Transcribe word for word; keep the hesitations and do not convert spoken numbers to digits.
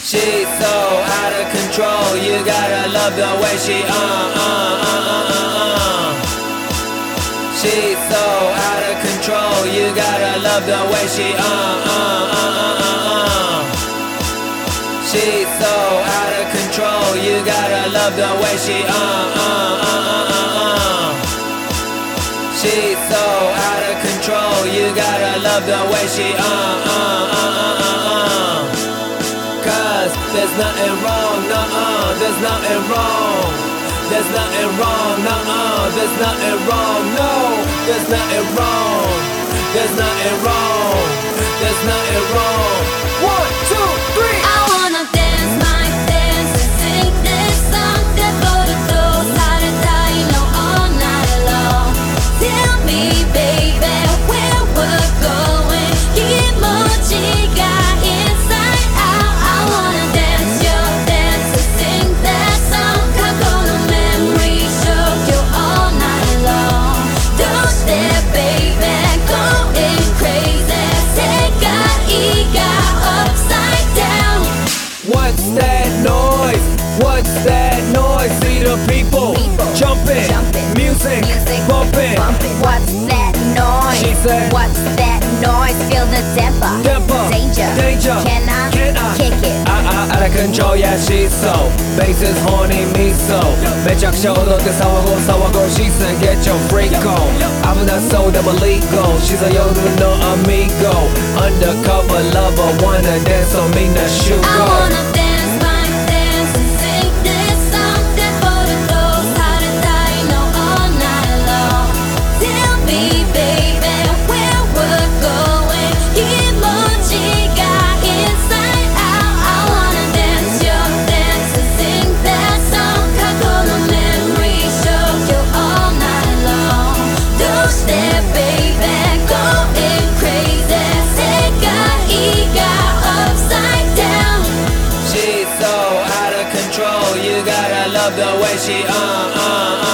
She's so out of control. You gotta love the way she uh uh uh uh uh uh. She's so out of control. You gotta love the way she uh uh uh uh uh uh. She's so out of control. You gotta love the way she uh uh uh uh uh uh. She's so out of control. You gotta love the way she uh uh uh uh uh uh. Cause there's nothing wrong, nuh-uh, there's nothing wrong. There's nothing wrong, nuh-uh, there's nothing wrong, no. There's nothing wrong, there's nothing wrong, there's nothing wrong. One, two, three. I wanna dance my dance and sing this song that for the those out of time, no, all night long. Tell me, baby, where we're going. Emoji got inside out. I wanna dance your dance and sing that song. Kakona memory show you all night long. Don't stare, baby, going crazy. Sega ega upside down. What's that noise? What's that noise? See the people, People jumping, jumping, music, music bumping. bumping. What's that noise? She said, What's that noise? Feel the temper. Temper. Danger. Danger. Can I? Can I? Kick it? I, I, out of control, yeah, she's so bass is horny, me so めちゃくちゃ踊って騒ごう騒ごう She said, get your freak on 危なそうでもlegal She's a 夜の amigo Undercover lover Wanna dance on me, now shoot I go wanna dance my dance and sing this song that for the those out of time, no, all night long. Tell me, baby, where we're going. Emoji got inside out. I wanna dance your dance and sing that song. Kakona memory show you all night long. Don't stare, baby, going crazy. Sega ega upside down. She's so out of control You gotta love the way she uh uh uh